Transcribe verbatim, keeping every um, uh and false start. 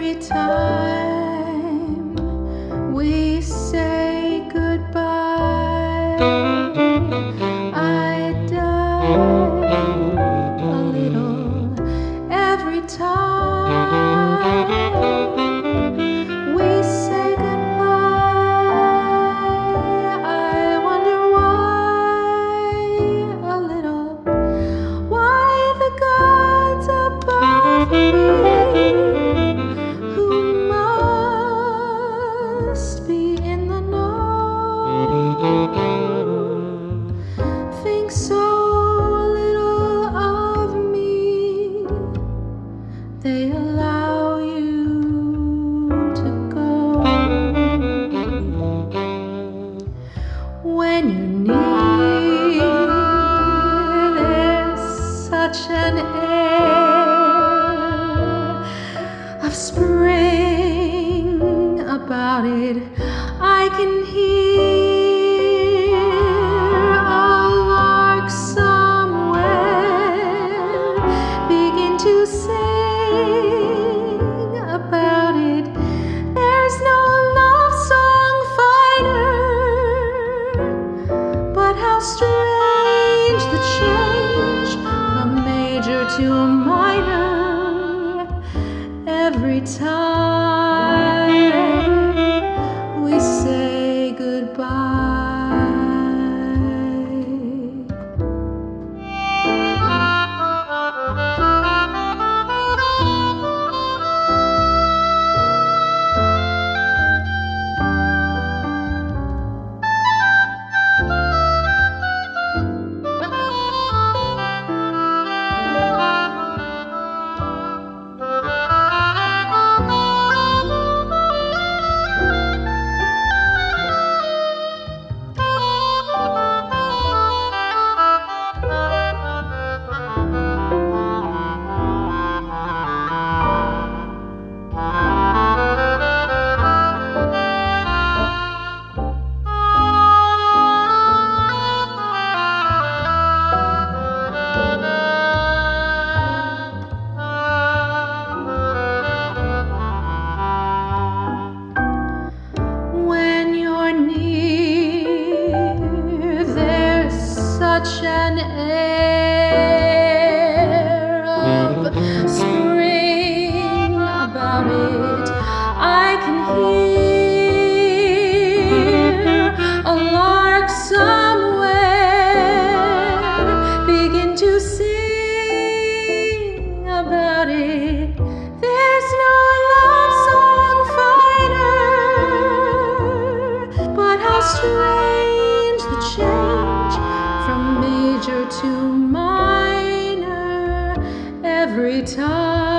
Every time we say goodbye, I die a little. Every time we say goodbye, I wonder why a little. Why the gods above me, who must be in the know, think so little of me, they allow you to go. When you're near, there's such an air of spring about it. I can hear a lark somewhere begin to sing about it. There's no love song finer, but how strange the change from major to minor. Every time we say goodbye. Such an air of spring about it. I can hear a lark somewhere begin to sing about it. There's no love song finer, but how strange the change from major to minor every time.